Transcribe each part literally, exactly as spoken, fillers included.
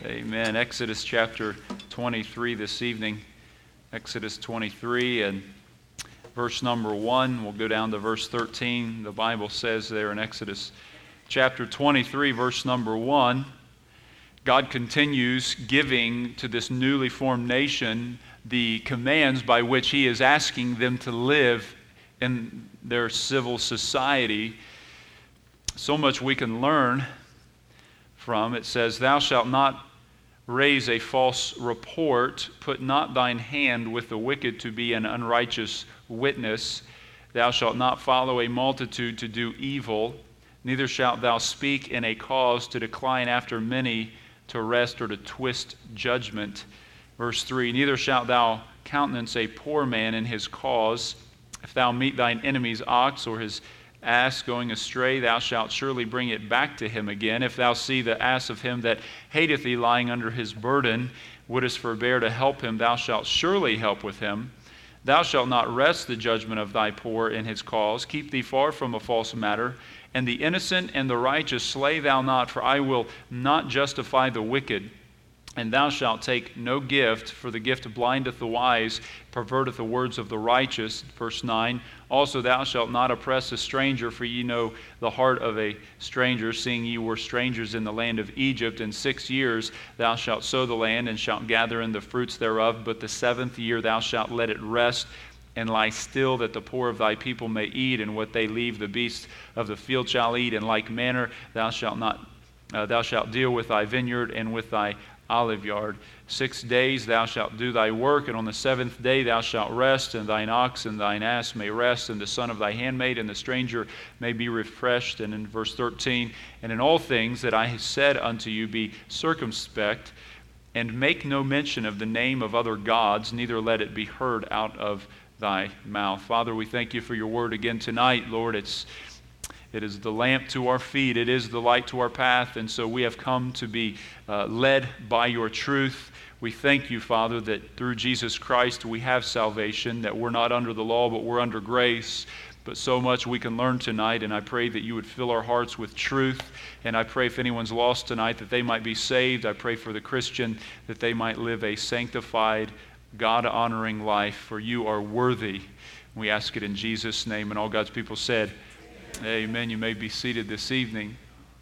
Amen. Exodus chapter twenty-three this evening. Exodus twenty-three and verse number one. We'll go down to verse thirteen. The Bible says there in Exodus chapter twenty-three, verse number one, God continues giving to this newly formed nation the commands by which He is asking them to live in their civil society. So much we can learn from. It says, "Thou shalt not raise a false report, put not thine hand with the wicked to be an unrighteous witness. Thou shalt not follow a multitude to do evil, neither shalt thou speak in a cause to decline after many, to wrest or to twist judgment." Verse three, "Neither shalt thou countenance a poor man in his cause. If thou meet thine enemy's ox or his ass going astray, thou shalt surely bring it back to him again. If thou see the ass of him that hateth thee lying under his burden, wouldest forbear to help him, thou shalt surely help with him. Thou shalt not wrest the judgment of thy poor in his cause. Keep thee far from a false matter. And the innocent and the righteous slay thou not, for I will not justify the wicked. And thou shalt take no gift, for the gift blindeth the wise, perverteth the words of the righteous." Verse nine, "Also thou shalt not oppress a stranger, for ye know the heart of a stranger, seeing ye were strangers in the land of Egypt. In six years thou shalt sow the land, and shalt gather in the fruits thereof. But the seventh year thou shalt let it rest, and lie still, that the poor of thy people may eat, and what they leave the beasts of the field shall eat. In like manner thou shalt not uh, thou shalt deal with thy vineyard and with thy olive yard. Six days thou shalt do thy work, and on the seventh day thou shalt rest, and thine ox and thine ass may rest, and the son of thy handmaid and the stranger may be refreshed." And in verse thirteen, "And in all things that I have said unto you be circumspect, and make no mention of the name of other gods, neither let it be heard out of thy mouth." Father, we thank you for your word again tonight. Lord, it's It is the lamp to our feet. It is the light to our path. And so we have come to be uh, led by your truth. We thank you, Father, that through Jesus Christ we have salvation, that we're not under the law, but we're under grace. But so much we can learn tonight, and I pray that you would fill our hearts with truth. And I pray if anyone's lost tonight that they might be saved. I pray for the Christian that they might live a sanctified, God-honoring life, for you are worthy. We ask it in Jesus' name, and all God's people said, amen. You may be seated this evening.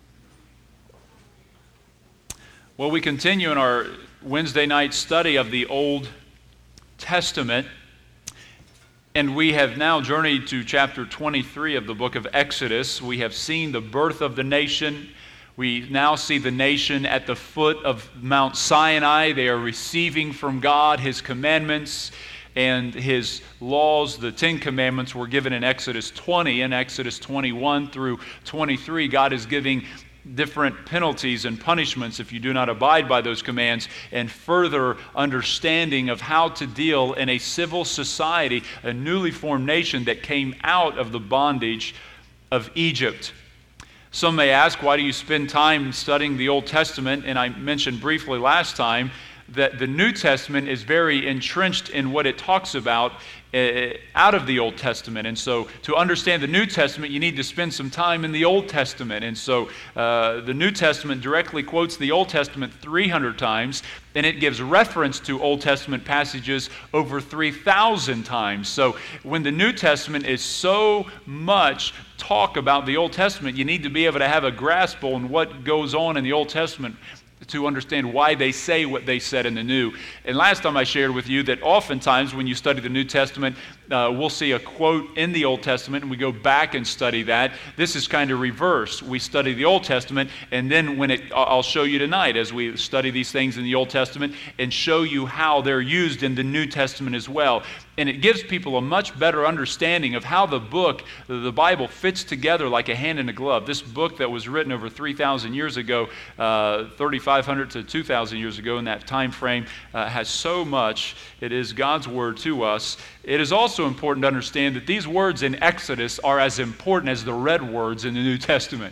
Well, we continue in our Wednesday night study of the Old Testament, and we have now journeyed to chapter twenty-three of the book of Exodus. We have seen the birth of the nation. We now see the nation at the foot of Mount Sinai. They are receiving from God His commandments and His laws. The Ten Commandments were given in Exodus twenty. In Exodus twenty-one through twenty-three, God is giving different penalties and punishments if you do not abide by those commands, and further understanding of how to deal in a civil society, a newly formed nation that came out of the bondage of Egypt. Some may ask, why do you spend time studying the Old Testament? And I mentioned briefly last time that the New Testament is very entrenched in what it talks about uh, out of the Old Testament. And so to understand the New Testament, you need to spend some time in the Old Testament. And so uh, the New Testament directly quotes the Old Testament three hundred times, and it gives reference to Old Testament passages over three thousand times. So when the New Testament is so much talk about the Old Testament, you need to be able to have a grasp on what goes on in the Old Testament to understand why they say what they said in the New. And last time I shared with you that oftentimes when you study the New Testament, uh, we'll see a quote in the Old Testament and we go back and study that. This is kind of reverse. We study the Old Testament, and then when it, I'll show you tonight as we study these things in the Old Testament and show you how they're used in the New Testament as well. And it gives people a much better understanding of how the book, the Bible, fits together like a hand in a glove. This book that was written over three thousand years ago, uh, thirty-five hundred to two thousand years ago in that time frame, uh, has so much. It is God's word to us. It is also important to understand that these words in Exodus are as important as the red words in the New Testament.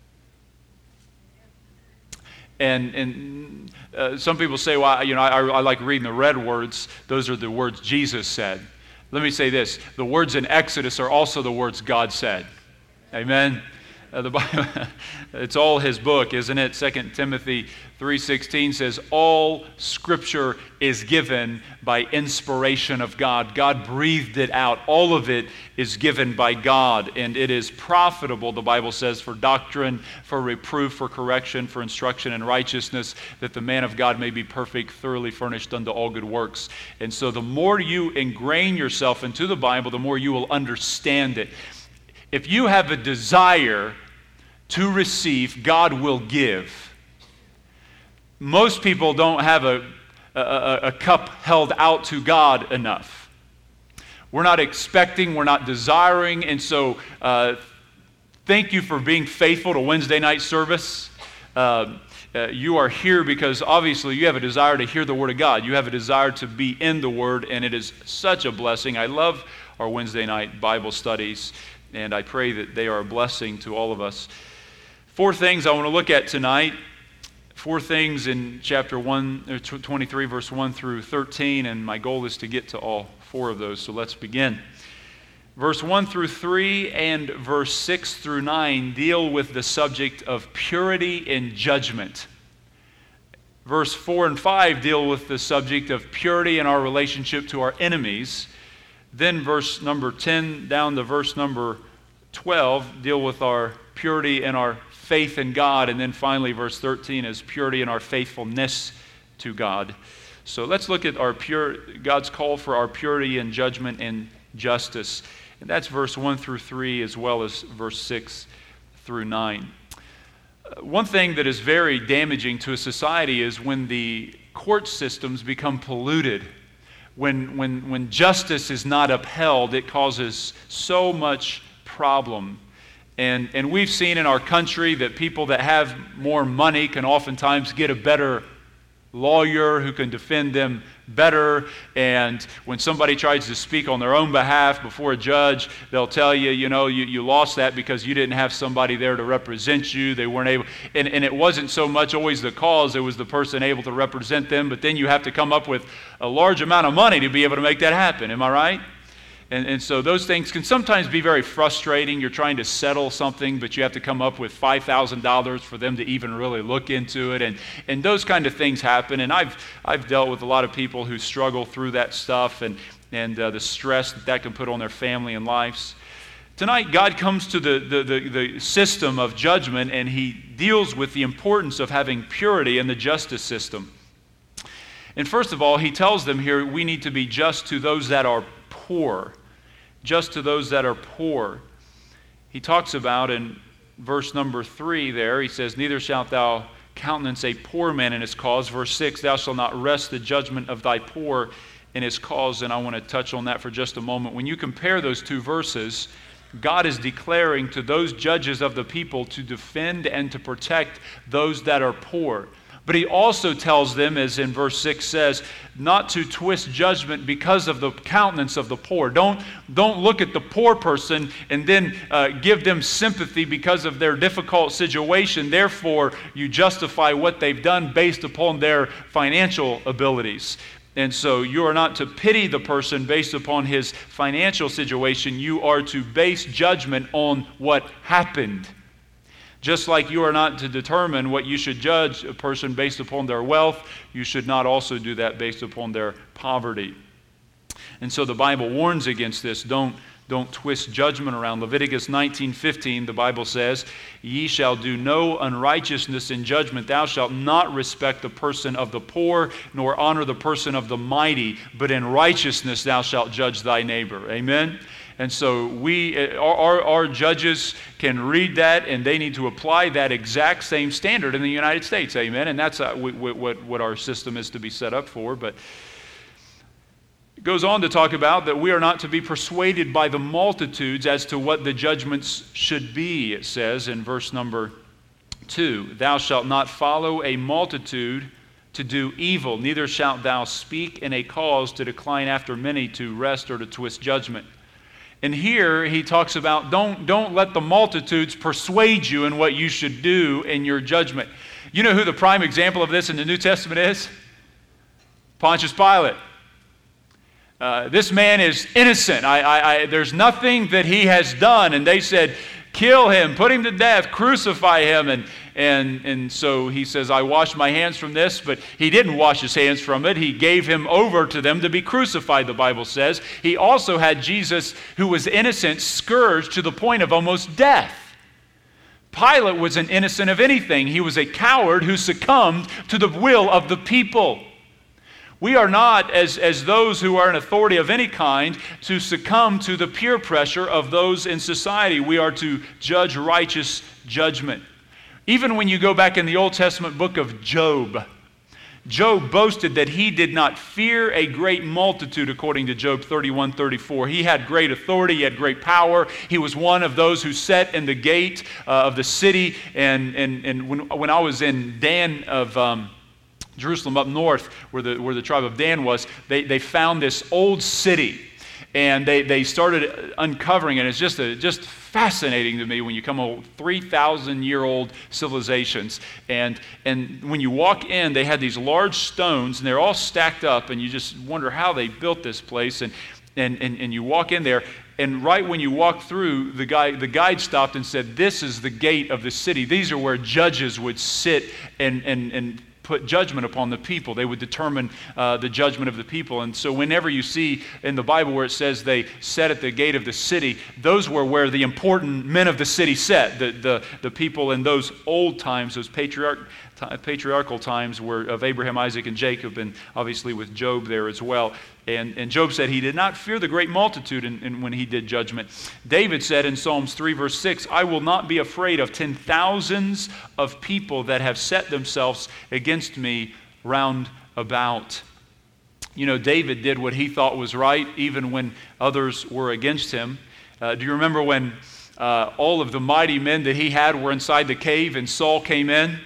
And and uh, some people say, well, you know, I, I like reading the red words. Those are the words Jesus said. Let me say this. The words in Exodus are also the words God said. Amen? uh, the Bible, it's all his book, isn't it? Second Timothy three sixteen says, all Scripture is given by inspiration of God. God breathed it out. All of it is given by God, and it is profitable, the Bible says, for doctrine, for reproof, for correction, for instruction in righteousness, that the man of God may be perfect, thoroughly furnished unto all good works. And so the more you ingrain yourself into the Bible, the more you will understand it. If you have a desire to receive, God will give. Most people don't have a, a, a cup held out to God enough. We're not expecting, we're not desiring, and so uh, thank you for being faithful to Wednesday night service. Uh, uh, you are here because obviously you have a desire to hear the Word of God. You have a desire to be in the Word, and it is such a blessing. I love our Wednesday night Bible studies, and I pray that they are a blessing to all of us. Four things I want to look at tonight. Four things in chapter one, twenty-three, verse one through thirteen, and my goal is to get to all four of those, so let's begin. Verse one through three and verse six through nine deal with the subject of purity and judgment. Verse four and five deal with the subject of purity in our relationship to our enemies. Then verse number ten down to verse number twelve deal with our purity and our faith in God. And then finally verse thirteen is purity and our faithfulness to God. So let's look at our pure God's call for our purity and judgment and justice. And that's verse one through three as well as verse six through nine. Uh, one thing that is very damaging to a society is when the court systems become polluted. When, when, when justice is not upheld, it causes so much problem. And, and we've seen in our country that people that have more money can oftentimes get a better lawyer who can defend them better. And when somebody tries to speak on their own behalf before a judge, they'll tell you, you know, you, you lost that because you didn't have somebody there to represent you. They weren't able, and, and it wasn't so much always the cause, it was the person able to represent them. But then you have to come up with a large amount of money to be able to make that happen. Am I right? And, and so those things can sometimes be very frustrating. You're trying to settle something, but you have to come up with five thousand dollars for them to even really look into it. And, and those kind of things happen. And I've, I've dealt with a lot of people who struggle through that stuff and, and uh, the stress that that can put on their family and lives. Tonight, God comes to the, the, the, the system of judgment, and He deals with the importance of having purity in the justice system. And first of all, He tells them here, we need to be just to those that are poor. Just to those that are poor. He talks about in verse number three there, he says, neither shalt thou countenance a poor man in his cause. Verse six, thou shalt not wrest the judgment of thy poor in his cause. And I want to touch on that for just a moment. When you compare those two verses, God is declaring to those judges of the people to defend and to protect those that are poor. But He also tells them, as in verse six says, not to twist judgment because of the countenance of the poor. Don't, don't look at the poor person and then uh, give them sympathy because of their difficult situation. Therefore, you justify what they've done based upon their financial abilities. And so you are not to pity the person based upon his financial situation. You are to base judgment on what happened. Just like you are not to determine what you should judge a person based upon their wealth, you should not also do that based upon their poverty. And so the Bible warns against this. Don't, don't twist judgment around. Leviticus nineteen fifteen, the Bible says, ye shall do no unrighteousness in judgment. Thou shalt not respect the person of the poor, nor honor the person of the mighty, but in righteousness thou shalt judge thy neighbor. Amen? And so we, our, our judges can read that, and they need to apply that exact same standard in the United States. Amen. And that's uh, what, what our system is to be set up for. But it goes on to talk about that we are not to be persuaded by the multitudes as to what the judgments should be, it says in verse number two. Thou shalt not follow a multitude to do evil, neither shalt thou speak in a cause to decline after many, to wrest or to twist judgment. And here he talks about don't, don't let the multitudes persuade you in what you should do in your judgment. You know who the prime example of this in the New Testament is? Pontius Pilate. Uh, this man is innocent. I, I, I, there's nothing that he has done. And they said, kill him, put him to death, crucify him. And, and, and so he says, I wash my hands from this, but he didn't wash his hands from it. He gave him over to them to be crucified, the Bible says. He also had Jesus, who was innocent, scourged to the point of almost death. Pilate wasn't innocent of anything. He was a coward who succumbed to the will of the people. We are not, as, as those who are in authority of any kind, to succumb to the peer pressure of those in society. We are to judge righteous judgment. Even when you go back in the Old Testament book of Job, Job boasted that he did not fear a great multitude, according to Job thirty-one thirty-four. He had great authority, he had great power. He was one of those who sat in the gate uh, of the city. And, and, and when, when I was in Dan of um, Jerusalem up north, where the, where the tribe of Dan was, they, they found this old city. And they, they started uncovering it. It's just a, just fascinating to me when you come to three thousand year old civilizations. And, and when you walk in, they had these large stones, and they're all stacked up, and you just wonder how they built this place. And, and, and, and you walk in there, and right when you walk through, the guy, the guide stopped and said, this is the gate of the city. These are where judges would sit and, and, and put judgment upon the people. They would determine uh, the judgment of the people. And so whenever you see in the Bible where it says they sat at the gate of the city, those were where the important men of the city sat. The, the, the people in those old times, those patriarch, patriarchal times were of Abraham, Isaac, and Jacob, and obviously with Job there as well. And, and Job said he did not fear the great multitude in, in when he did judgment. David said in Psalms three verse six, I will not be afraid of ten thousands of people that have set themselves against me round about. You know, David did what he thought was right, even when others were against him. Uh, do you remember when uh, all of the mighty men that he had were inside the cave and Saul came in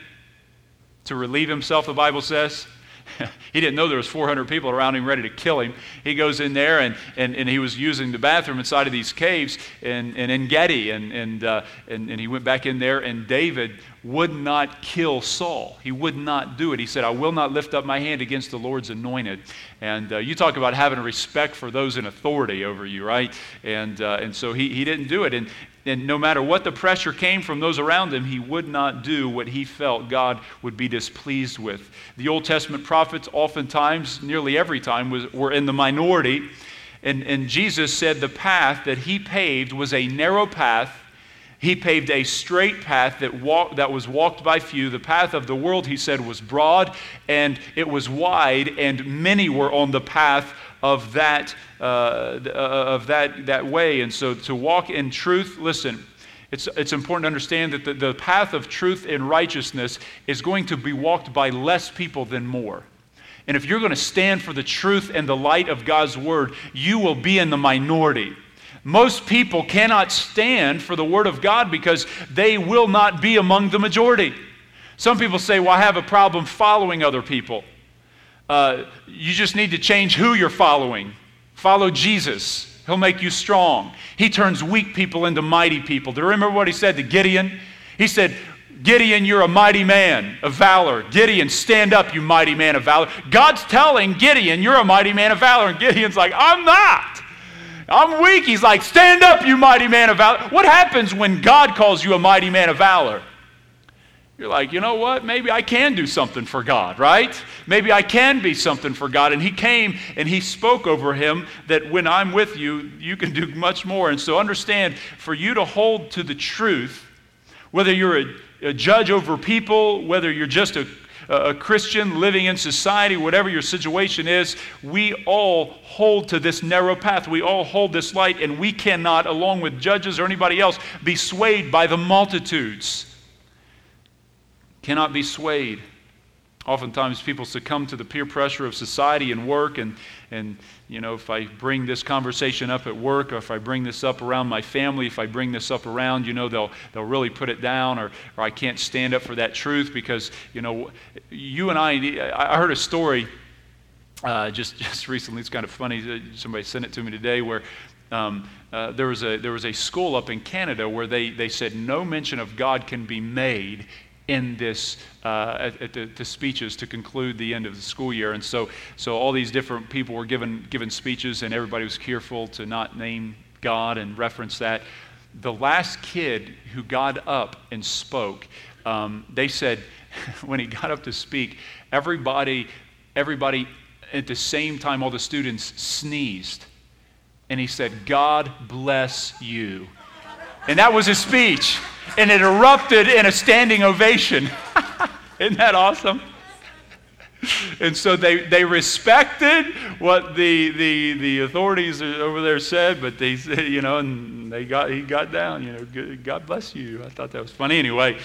to relieve himself, the Bible says? He didn't know there was four hundred people around him ready to kill him. He goes in there, and, and, and he was using the bathroom inside of these caves in, in En-Gedi, and, and, uh, and, and he went back in there, and David would not kill Saul. He would not do it. He said, I will not lift up my hand against the Lord's anointed. And uh, you talk about having respect for those in authority over you, right? And uh, and so he, he didn't do it. And, and no matter what the pressure came from those around him, he would not do what he felt God would be displeased with. The Old Testament prophets oftentimes, nearly every time, was, were in the minority. And, and Jesus said the path that he paved was a narrow path. He paved a straight path that walk, that was walked by few. The path of the world, he said, was broad and it was wide, and many were on the path of that uh, of that that way. And so to walk in truth, listen, it's it's important to understand that the, the path of truth and righteousness is going to be walked by less people than more. And if you're going to stand for the truth and the light of God's word, you will be in the minority. Most people cannot stand for the Word of God because they will not be among the majority. Some people say, well, I have a problem following other people. Uh, you just need to change who you're following. Follow Jesus. He'll make you strong. He turns weak people into mighty people. Do you remember what he said to Gideon? He said, Gideon, you're a mighty man of valor. Gideon, stand up, you mighty man of valor. God's telling Gideon, you're a mighty man of valor. And Gideon's like, I'm not. I'm weak. He's like, stand up, you mighty man of valor. What happens when God calls you a mighty man of valor? You're like, you know what? Maybe I can do something for God, right? Maybe I can be something for God. And he came and he spoke over him that when I'm with you, you can do much more. And so understand, for you to hold to the truth, whether you're a, a judge over people, whether you're just a a Christian living in society, whatever your situation is, we all hold to this narrow path. We all hold this light, and we cannot, along with judges or anybody else, be swayed by the multitudes. Cannot be swayed. Oftentimes people succumb to the peer pressure of society and work, and, and you know, if I bring this conversation up at work, or if I bring this up around my family, if I bring this up around, you know, they'll they'll really put it down, or, or I can't stand up for that truth because, you know, you and I, I heard a story uh, just, just recently. It's kind of funny. Somebody sent it to me today where um, uh, there was a there was a school up in Canada where they, they said no mention of God can be made in this uh, at, at the, the speeches to conclude the end of the school year. And so so all these different people were given given speeches, and everybody was careful to not name God and reference that. the last kid who got up and spoke, um, they said when he got up to speak, everybody, everybody at the same time, all the students sneezed. And he said, "God bless you." And that was his speech. And it erupted in a standing ovation. Isn't that awesome? And so they, they respected what the, the the authorities over there said, but they said, you know, and they got he got down, you know, God bless you. I thought that was funny anyway.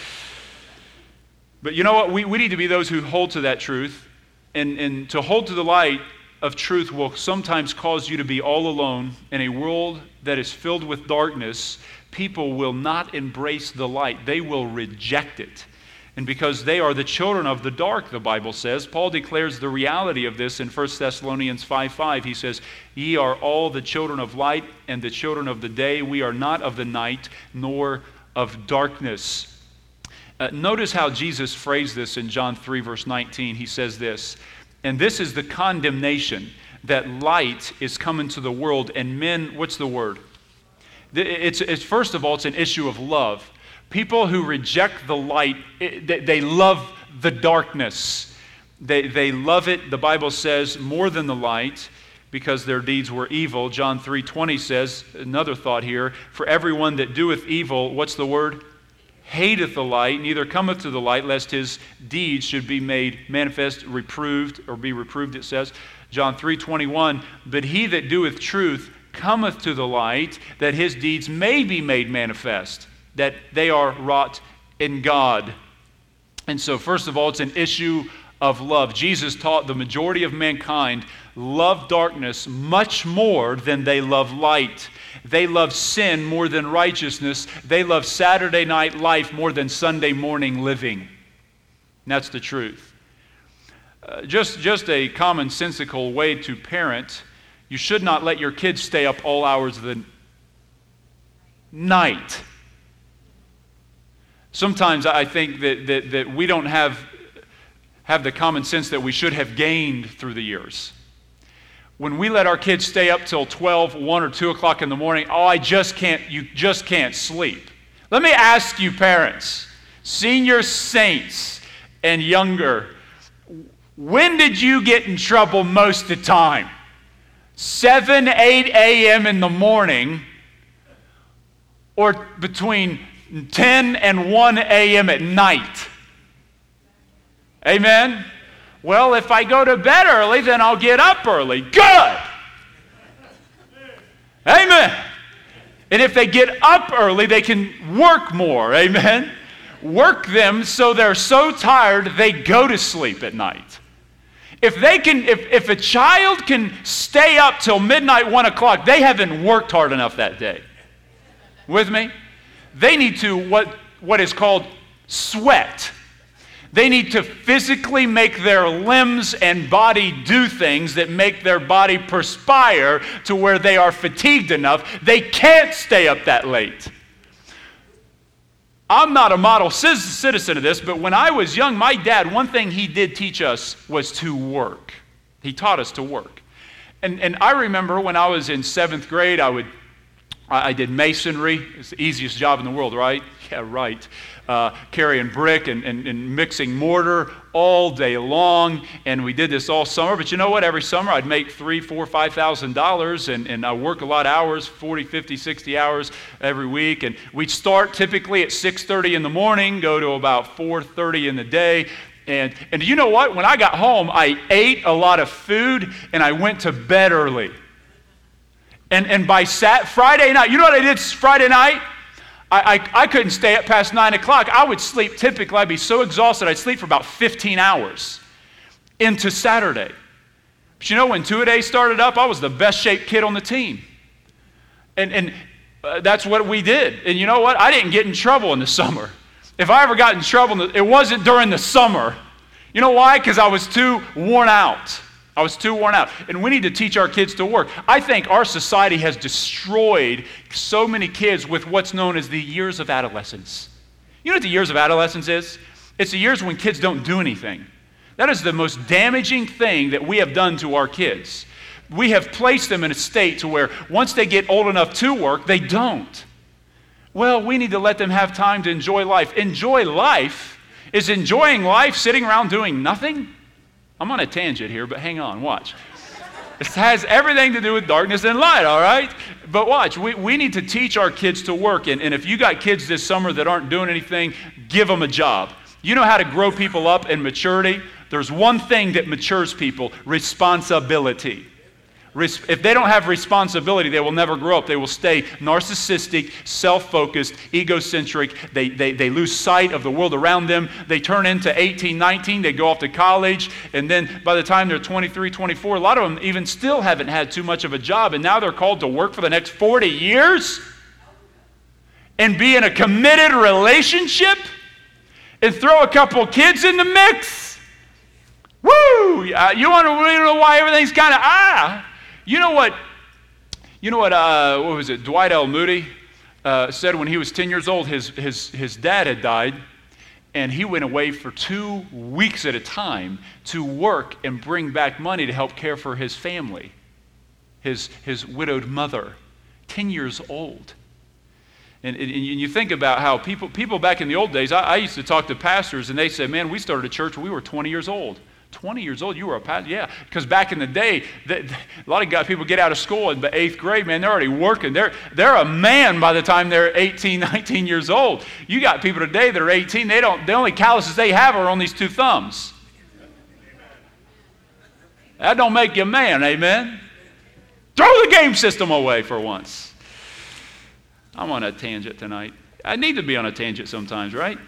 But you know what? We, we need to be those who hold to that truth. And, and to hold to the light of truth will sometimes cause you to be all alone in a world that is filled with darkness. People will not embrace the light. They will reject it. And because they are the children of the dark, the Bible says, Paul declares the reality of this in First Thessalonians five five. He says, "Ye are all the children of light and the children of the day. We are not of the night nor of darkness." Uh, notice how Jesus phrased this in John three, verse nineteen. He says this, "And this is the condemnation, that light is come into the world, and men," what's the word? It's, it's first of all, it's an issue of love. People who reject the light, they, they love the darkness. They, they love it, the Bible says, more than the light, because their deeds were evil. John three twenty says, another thought here, "For everyone that doeth evil," what's the word? "Hateth the light, neither cometh to the light, lest his deeds should be made manifest," reproved, or be reproved, it says. John three twenty-one, "But he that doeth truth cometh to the light, that his deeds may be made manifest, that they are wrought in God." And so, first of all, it's an issue of love. Jesus taught the majority of mankind love darkness much more than they love light. They love sin more than righteousness. They love Saturday night life more than Sunday morning living. And that's the truth. Uh, just, just a commonsensical way to parent. You should not let your kids stay up all hours of the night. Sometimes I think that, that, that we don't have, have the common sense that we should have gained through the years. When we let our kids stay up till twelve, one, or two o'clock in the morning, oh, I just can't, you just can't sleep. Let me ask you, parents, senior saints and younger, when did you get in trouble most of the time? seven, eight a.m. in the morning, or between ten and one a.m. at night? Amen? Well, if I go to bed early, then I'll get up early. Good! Amen. And if they get up early, they can work more. Amen? Work them so they're so tired they go to sleep at night. If they can, if, if a child can stay up till midnight, one o'clock, they haven't worked hard enough that day. With me? They need to what what is called sweat. They need to physically make their limbs and body do things that make their body perspire to where they are fatigued enough. They can't stay up that late. I'm not a model citizen of this, but when I was young, my dad, one thing he did teach us was to work. He taught us to work. And, and I remember when I was in seventh grade, I would I did masonry. It's the easiest job in the world, right? Yeah, right. Uh, carrying brick and, and, and mixing mortar all day long, and we did this all summer. But you know what? Every summer I'd make three, four, five thousand dollars, and, and I work a lot of hours, forty, fifty, sixty hours every week. And we'd start typically at six thirty in the morning, go to about four thirty in the day. And and you know what? When I got home, I ate a lot of food, and I went to bed early. And and by Sat Friday night, you know what I did Friday night? I, I, I couldn't stay up past nine o'clock. I would sleep typically. I'd be so exhausted, I'd sleep for about fifteen hours into Saturday. But you know, when two-a-days started up, I was the best-shaped kid on the team. And, and uh, that's what we did. And you know what? I didn't get in trouble in the summer. If I ever got in trouble, it wasn't during the summer. You know why? Because I was too worn out. I was too worn out. And we need to teach our kids to work. I think our society has destroyed so many kids with what's known as the years of adolescence. You know what the years of adolescence is? It's the years when kids don't do anything. That is the most damaging thing that we have done to our kids. We have placed them in a state to where once they get old enough to work, they don't. Well, we need to let them have time to enjoy life. Enjoy life? Is enjoying life sitting around doing nothing? I'm on a tangent here, but hang on, watch. It has everything to do with darkness and light, all right? But watch, we, we need to teach our kids to work. And, and if you got kids this summer that aren't doing anything, give them a job. You know how to grow people up in maturity? There's one thing that matures people: responsibility. Res- if they don't have responsibility, they will never grow up. They will stay narcissistic, self-focused, egocentric. They, they, they lose sight of the world around them. They turn into eighteen, nineteen. They go off to college. And then by the time they're twenty-three, twenty-four, a lot of them even still haven't had too much of a job. And now they're called to work for the next forty years and be in a committed relationship and throw a couple kids in the mix. Woo! Uh, you want to really know why everything's kind of ah? You know what? You know what? Uh, what was it? Dwight L. Moody uh, said when he was ten years old, his his his dad had died, and he went away for two weeks at a time to work and bring back money to help care for his family, his his widowed mother, ten years old. And, and you think about how people people back in the old days. I, I used to talk to pastors, and they said, "Man, we started a church when we were twenty years old." twenty years old, you were a pastor? Yeah, because back in the day, the, the, a lot of guys, people get out of school in the eighth grade, man, they're already working. They're, they're a man by the time they're eighteen, nineteen years old. You got people today that are eighteen, they don't, the only calluses they have are on these two thumbs. That don't make you a man, amen? Throw the game system away for once. I'm on a tangent tonight. I need to be on a tangent sometimes, right?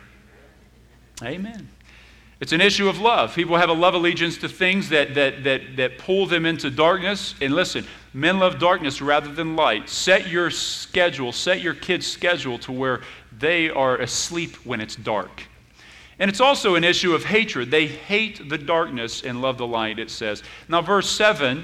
Amen. It's an issue of love. People have a love allegiance to things that, that, that, that pull them into darkness. And listen, men love darkness rather than light. Set your schedule, set your kids' schedule to where they are asleep when it's dark. And it's also an issue of hatred. They hate the darkness and love the light, it says. Now, verse seven,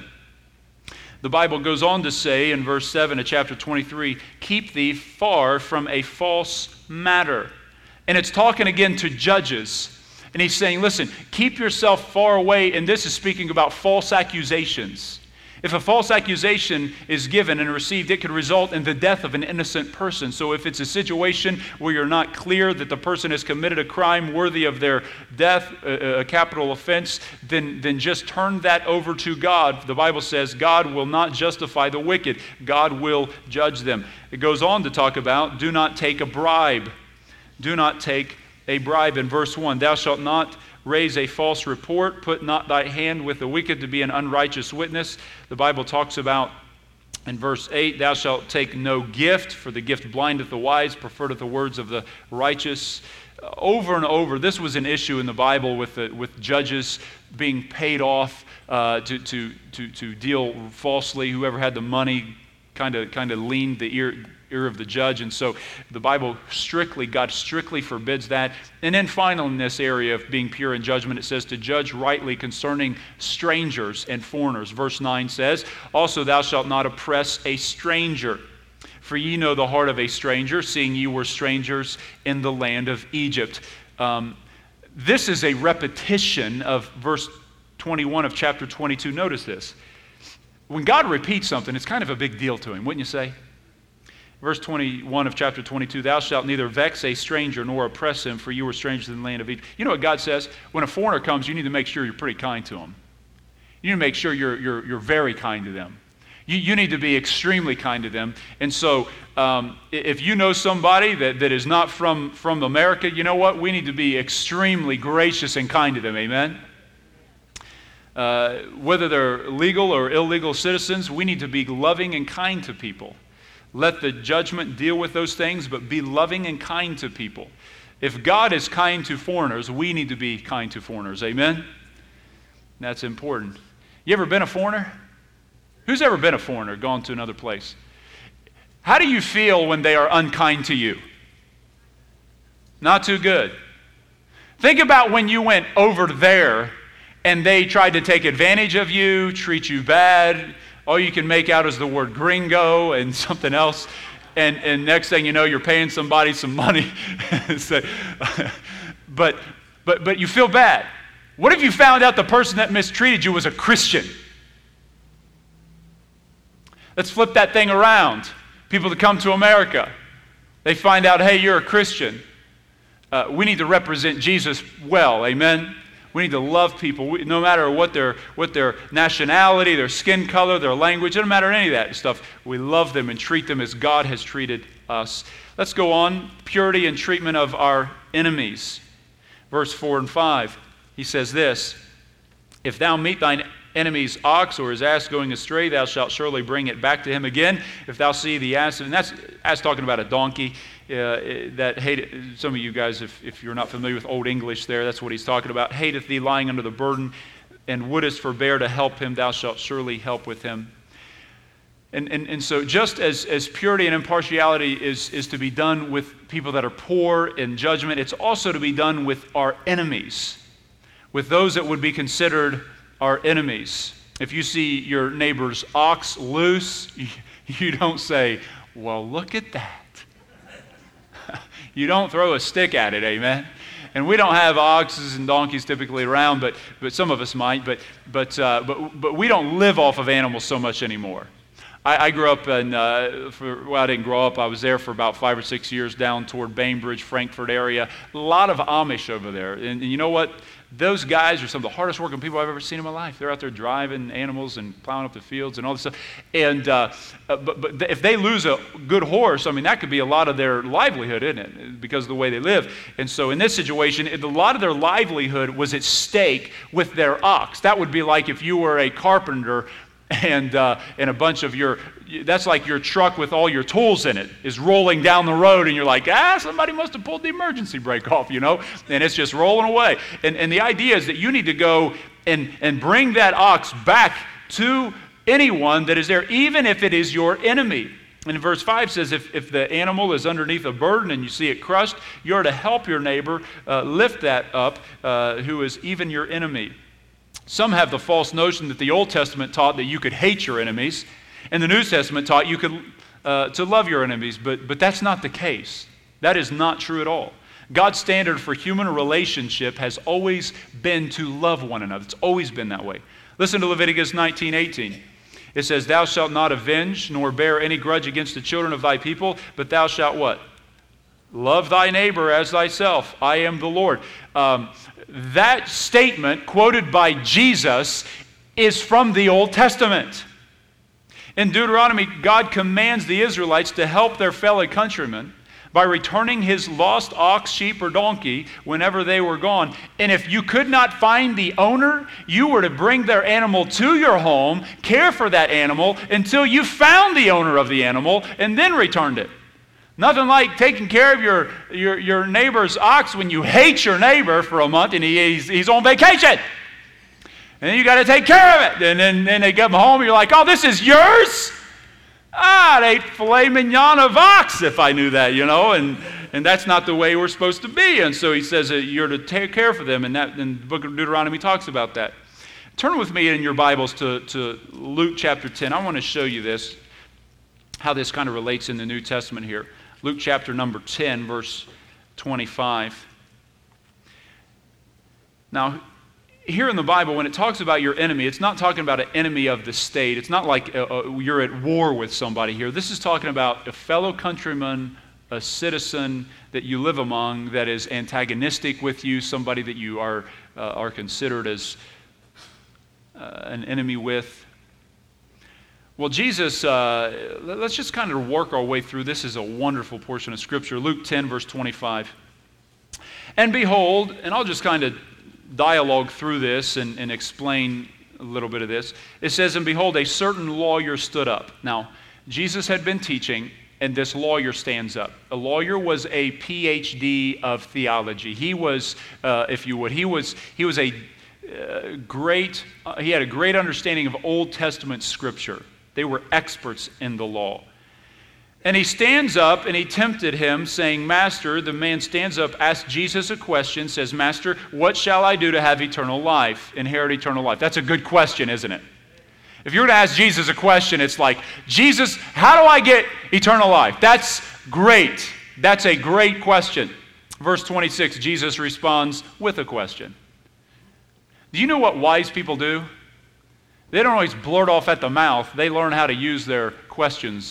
the Bible goes on to say in verse seven of chapter twenty-three, keep thee far from a false matter. And it's talking again to judges. And he's saying, listen, keep yourself far away, and this is speaking about false accusations. If a false accusation is given and received, it could result in the death of an innocent person. So if it's a situation where you're not clear that the person has committed a crime worthy of their death, a, a capital offense, then, then just turn that over to God. The Bible says God will not justify the wicked. God will judge them. It goes on to talk about, do not take a bribe. Do not take a bribe. In verse one, thou shalt not raise a false report, put not thy hand with the wicked to be an unrighteous witness. The Bible talks about in verse eight, thou shalt take no gift, for the gift blindeth the wise, perverteth the words of the righteous. Uh, over and over, this was an issue in the Bible with the, with judges being paid off uh, to, to, to, to deal falsely. Whoever had the money kind of kind of leaned the ear ear of the judge, and so the Bible strictly, God strictly forbids that. And then finally, in this area of being pure in judgment, it says to judge rightly concerning strangers and foreigners. Verse nine says, also thou shalt not oppress a stranger, for ye know the heart of a stranger, seeing ye were strangers in the land of Egypt. Um, this is a repetition of verse twenty-one of chapter twenty-two. Notice this. When God repeats something, it's kind of a big deal to him, wouldn't you say? Verse twenty-one of chapter twenty-two, thou shalt neither vex a stranger nor oppress him, for you were strangers in the land of Egypt. You know what God says? When a foreigner comes, you need to make sure you're pretty kind to them. You need to make sure you're, you're, you're very kind to them. You, you need to be extremely kind to them. And so um, if you know somebody that, that is not from, from America, you know what? We need to be extremely gracious and kind to them. Amen? Uh, whether they're legal or illegal citizens, we need to be loving and kind to people. Let the judgment deal with those things, but be loving and kind to people. If God is kind to foreigners, we need to be kind to foreigners. Amen? That's important. You ever been a foreigner? Who's ever been a foreigner, gone to another place? How do you feel when they are unkind to you? Not too good. Think about when you went over there and they tried to take advantage of you, treat you bad. All you can make out is the word gringo and something else. And, and next thing you know, you're paying somebody some money. so, but, but, but you feel bad. What if you found out the person that mistreated you was a Christian? Let's flip that thing around. People that come to America. They find out, hey, you're a Christian. Uh, we need to represent Jesus well, amen? We need to love people, we, no matter what their what their nationality, their skin color, their language, it doesn't matter any of that stuff. We love them and treat them as God has treated us. Let's go on. Purity and treatment of our enemies. Verse four and five, he says this, if thou meet thine enemy's ox or his ass going astray, thou shalt surely bring it back to him again. If thou see the ass, and that's, that's talking about a donkey. Uh, that hate, some of you guys, if, if you're not familiar with Old English there, that's what he's talking about. Hateth thee lying under the burden, and wouldest forbear to help him, thou shalt surely help with him. And, and, and so just as, as purity and impartiality is, is to be done with people that are poor in judgment, it's also to be done with our enemies, with those that would be considered our enemies. If you see your neighbor's ox loose, you, you don't say, well, look at that. You don't throw a stick at it, amen? And we don't have oxes and donkeys typically around, but but some of us might. But but uh, but but we don't live off of animals so much anymore. I, I grew up in, uh, for, well, I didn't grow up. I was there for about five or six years down toward Bainbridge, Frankfurt area. A lot of Amish over there. And, and you know what? Those guys are some of the hardest working people I've ever seen in my life. They're out there driving animals and plowing up the fields and all this stuff. And uh, uh, but, but if they lose a good horse, I mean, that could be a lot of their livelihood, isn't it? Because of the way they live. And so in this situation, a lot of their livelihood was at stake with their ox. That would be like if you were a carpenter and uh, and a bunch of your, that's like your truck with all your tools in it is rolling down the road, and you're like, ah, somebody must have pulled the emergency brake off, you know, and it's just rolling away. And and the idea is that you need to go and, and bring that ox back to anyone that is there, even if it is your enemy. And verse five says, if, if the animal is underneath a burden and you see it crushed, you're to help your neighbor uh, lift that up, uh, who is even your enemy. Some have the false notion that the Old Testament taught that you could hate your enemies, and the New Testament taught you could uh, to love your enemies, but, but that's not the case. That is not true at all. God's standard for human relationship has always been to love one another. It's always been that way. Listen to Leviticus nineteen eighteen. It says, thou shalt not avenge nor bear any grudge against the children of thy people, but thou shalt what? Love thy neighbor as thyself. I am the Lord. Um, that statement, quoted by Jesus, is from the Old Testament. In Deuteronomy, God commands the Israelites to help their fellow countrymen by returning his lost ox, sheep, or donkey whenever they were gone. And if you could not find the owner, you were to bring their animal to your home, care for that animal until you found the owner of the animal, and then returned it. Nothing like taking care of your, your, your neighbor's ox when you hate your neighbor for a month and he, he's, he's on vacation. And then you got to take care of it. And then, then they get home and you're like, oh, this is yours? Ah, I'd ate filet mignon of ox if I knew that, you know. And, and that's not the way we're supposed to be. And so he says that you're to take care for them. And, that, and the book of Deuteronomy talks about that. Turn with me in your Bibles to, to Luke chapter ten. I want to show you this, how this kind of relates in the New Testament here. Luke chapter number ten, verse twenty-five. Now, here in the Bible, when it talks about your enemy, it's not talking about an enemy of the state. It's not like uh, uh, you're at war with somebody here. This is talking about a fellow countryman, a citizen that you live among that is antagonistic with you, somebody that you are, uh, are considered as uh, an enemy with. Well, Jesus, uh, let's just kind of work our way through. This is a wonderful portion of Scripture. Luke ten, verse twenty-five. And behold, and I'll just kind of dialogue through this and, and explain a little bit of this. It says, and behold, a certain lawyer stood up. Now, Jesus had been teaching, and this lawyer stands up. A lawyer was a P H D of theology. He was, uh, if you would, he was he was a uh, great, uh, he had a great understanding of Old Testament Scripture. They were experts in the law. And he stands up and he tempted him, saying, Master, the man stands up, asks Jesus a question, says, Master, what shall I do to have eternal life, inherit eternal life? That's a good question, isn't it? If you were to ask Jesus a question, it's like, Jesus, how do I get eternal life? That's great. That's a great question. Verse twenty-six, Jesus responds with a question. Do you know what wise people do? They don't always blurt off at the mouth. They learn how to use their questions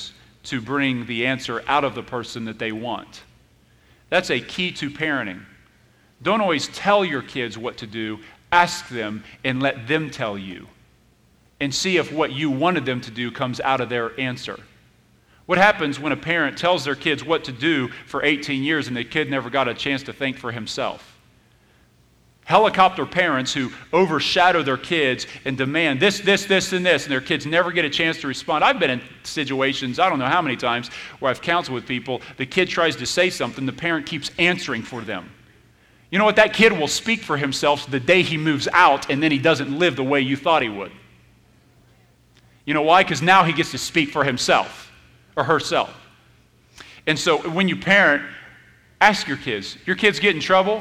to bring the answer out of the person that they want. That's a key to parenting. Don't always tell your kids what to do. Ask them and let them tell you. And see if what you wanted them to do comes out of their answer. What happens when a parent tells their kids what to do for eighteen years and the kid never got a chance to think for himself? Helicopter parents who overshadow their kids and demand this, this, this, and this, and their kids never get a chance to respond. I've been in situations, I don't know how many times, where I've counseled with people, the kid tries to say something, the parent keeps answering for them. You know what? That kid will speak for himself the day he moves out, and then he doesn't live the way you thought he would. You know why? Because now he gets to speak for himself or herself. And so when you parent, ask your kids, your kids get in trouble?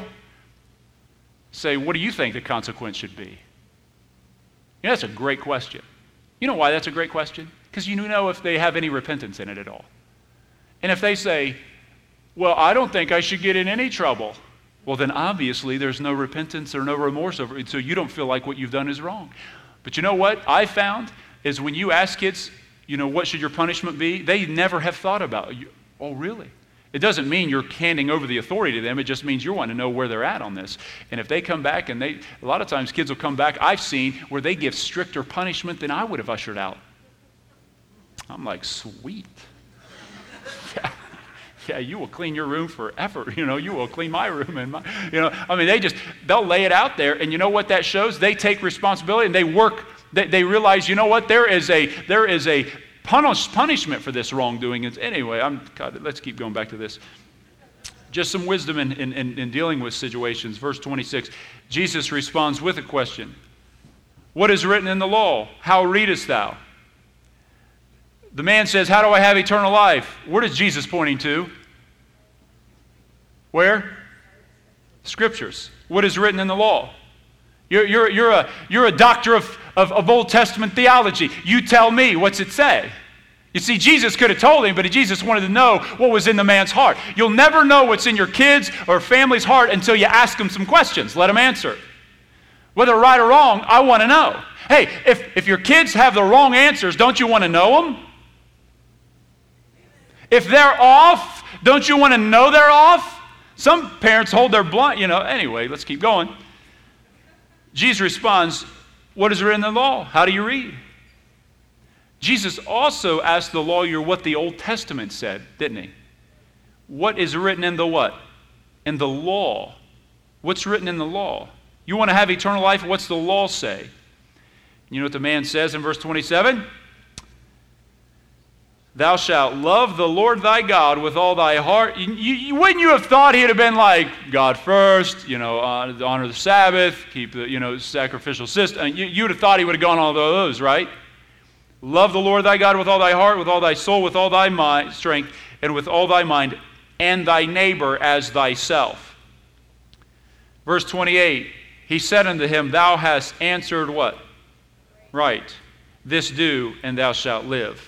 Say, what do you think the consequence should be? Yeah, that's a great question. You know why that's a great question? Because you know if they have any repentance in it at all. And if they say, well, I don't think I should get in any trouble, well, then obviously there's no repentance or no remorse over it, so you don't feel like what you've done is wrong. But you know what I found is when you ask kids, you know, what should your punishment be? They never have thought about it. Oh, really? It doesn't mean you're handing over the authority to them. It just means you want to know where they're at on this. And if they come back, and they, a lot of times kids will come back, I've seen where they give stricter punishment than I would have ushered out. I'm like, sweet. Yeah, yeah, you will clean your room forever. You know, you will clean my room and my, you know, I mean, they just, they'll lay it out there. And you know what that shows? They take responsibility and they work, they, they realize, you know what, there is a, there is a, Punish, punishment for this wrongdoing. Anyway, I'm, God, let's keep going back to this. Just some wisdom in, in, in dealing with situations. Verse twenty-six, Jesus responds with a question. What is written in the law? How readest thou? The man says, how do I have eternal life? Where is Jesus pointing to? Where? Scriptures. What is written in the law? You're, you're, you're, a, you're a doctor of, of, of Old Testament theology. You tell me, what's it say? You see, Jesus could have told him, but Jesus wanted to know what was in the man's heart. You'll never know what's in your kids' or family's heart until you ask them some questions. Let them answer. Whether right or wrong, I want to know. Hey, if, if your kids have the wrong answers, don't you want to know them? If they're off, don't you want to know they're off? Some parents hold their blunt, you know. Anyway, let's keep going. Jesus responds, what is written in the law? How do you read? Jesus also asked the lawyer what the Old Testament said, didn't he? What is written in the what? In the law. What's written in the law? You want to have eternal life? What's the law say? You know what the man says in verse twenty-seven? Thou shalt love the Lord thy God with all thy heart. You, you, wouldn't you have thought he'd have been like, God first, you know, uh, honor the Sabbath, keep the, you know, sacrificial system. You, you would have thought he would have gone all those, right? Love the Lord thy God with all thy heart, with all thy soul, with all thy mind, strength, and with all thy mind, and thy neighbor as thyself. Verse twenty-eight, he said unto him, thou hast answered what? Right. This do, and thou shalt live.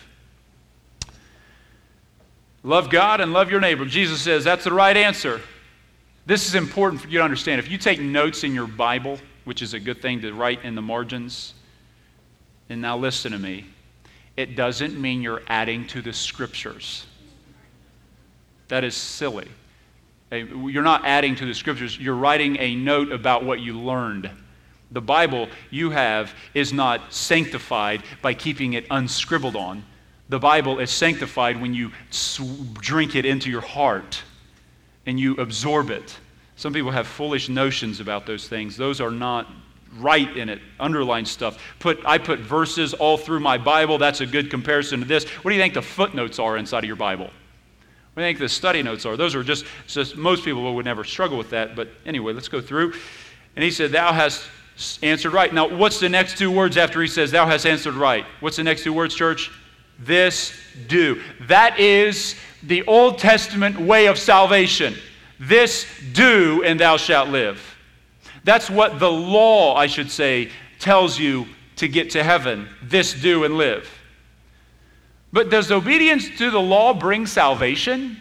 Love God and love your neighbor. Jesus says that's the right answer. This is important for you to understand. If you take notes in your Bible, which is a good thing to write in the margins, and now listen to me, it doesn't mean you're adding to the scriptures. That is silly. You're not adding to the scriptures. You're writing a note about what you learned. The Bible you have is not sanctified by keeping it unscribbled on. The Bible is sanctified when you drink it into your heart and you absorb it. Some people have foolish notions about those things. Those are not right in it. Underline stuff. Put I put verses all through my Bible. That's a good comparison to this. What do you think the footnotes are inside of your Bible? What do you think the study notes are? Those are just, just most people would never struggle with that. But anyway, let's go through. And he said, thou hast answered right. Now, what's the next two words after he says, thou hast answered right? What's the next two words, church? This do. That is the Old Testament way of salvation. This do, and thou shalt live. That's what the law, I should say, tells you to get to heaven. This do and live. But does obedience to the law bring salvation?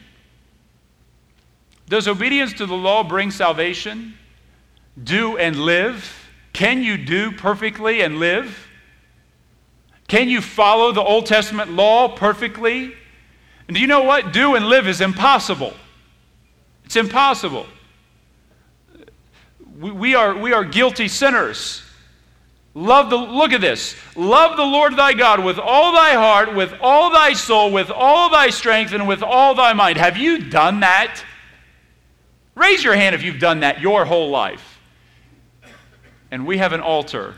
Does obedience to the law bring salvation? Do and live? Can you do perfectly and live? Can you follow the Old Testament law perfectly? And do you know what? Do and live is impossible. It's impossible. We, we are, we are guilty sinners. Love the, look at this. Love the Lord thy God with all thy heart, with all thy soul, with all thy strength, and with all thy mind. Have you done that? Raise your hand if you've done that your whole life. And we have an altar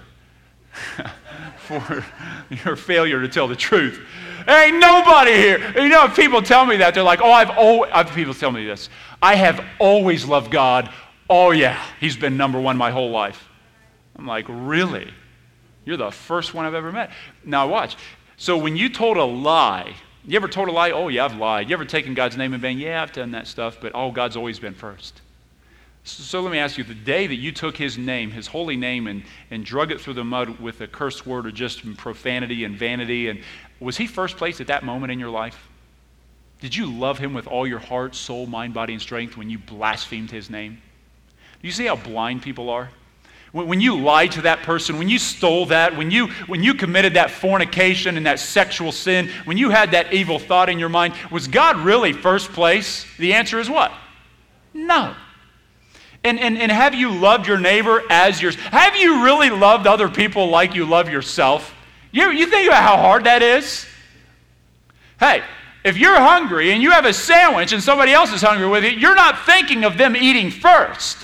for your failure to tell the truth. There ain't nobody here. You know, if people tell me that, they're like, oh, I've always, I've people tell me this. I have always loved God. Oh, yeah, he's been number one my whole life. I'm like, really? You're the first one I've ever met. Now watch. So when you told a lie, you ever told a lie? Oh yeah, I've lied. You ever taken God's name in vain? Yeah, I've done that stuff, but oh, God's always been first. So, so let me ask you, the day that you took his name, his holy name, and, and drug it through the mud with a curse word or just profanity and vanity, and was he first place at that moment in your life? Did you love him with all your heart, soul, mind, body, and strength when you blasphemed his name? Do you see how blind people are? When you lied to that person, when you stole that, when you when you committed that fornication and that sexual sin, when you had that evil thought in your mind, was God really first place? The answer is what? No. And, and, and have you loved your neighbor as yours? Have you really loved other people like you love yourself? You, you think about how hard that is? Hey, if you're hungry and you have a sandwich and somebody else is hungry with it, you're not thinking of them eating first.